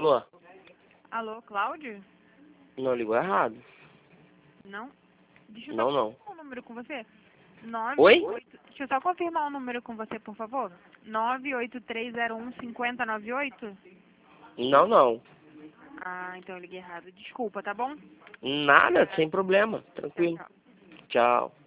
Alô? Alô, Cláudio? Não, ligou errado. Não? Deixa eu Não, só não. confirmar o número com você. Oi? Deixa eu só confirmar o número com você, por favor. 98301 5098? Não, não. Ah, então eu liguei errado. Desculpa, tá bom? Nada, sem problema. Tchau, Tranquilo. tchau. Tchau.